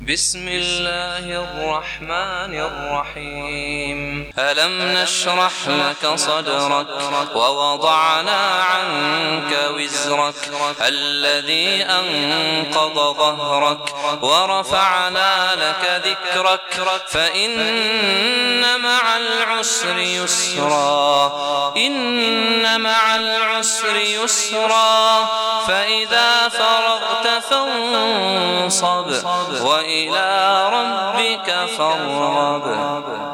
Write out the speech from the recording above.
بسم الله الرحمن الرحيم ألم نشرح لك صدرك ووضعنا عنك وزرك الذي أنقض ظهرك ورفعنا لك ذكرك فإن مع العسر يسرا إن مع العسر يسرا فإذا فرغت فانصب وإلى ربك فارغب.